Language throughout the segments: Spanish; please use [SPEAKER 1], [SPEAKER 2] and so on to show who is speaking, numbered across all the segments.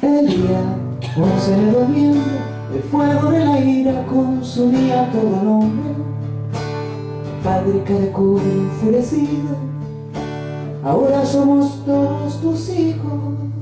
[SPEAKER 1] El día 11 de noviembre, el fuego de la ira consumía a todo el hombre. Padre caracudo enfurecido, ahora somos todos tus hijos.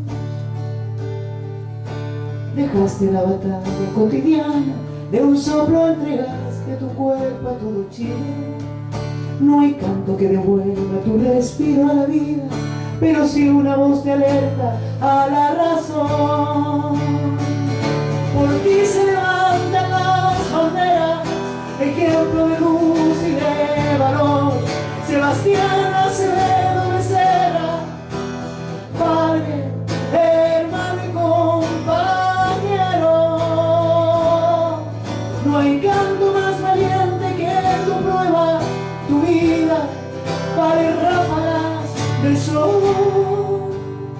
[SPEAKER 1] Dejaste la batalla cotidiana, de un soplo entregaste tu cuerpo a todo Chile. No hay canto que devuelva tu respiro a la vida, pero sí una voz te alerta a la razón. Por ti se levantan las banderas, ejemplo de luz y de valor. Sebastián Acevedo Becerra, padre, hermano y compañero. No hay canto más valiente que tu prueba, tu vida, para ráfagas del sol.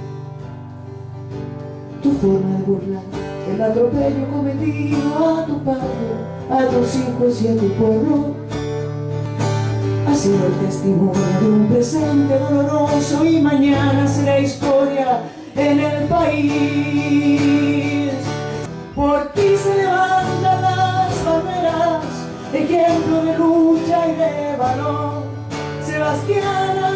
[SPEAKER 1] Tu forma de burlar el atropello cometido a tu padre, a tus hijos y a tu pueblo ha sido el testimonio de un presente doloroso, y mañana será historia en el país. Por ti se levantan las banderas, ejemplo de lucha y de valor. Sebastián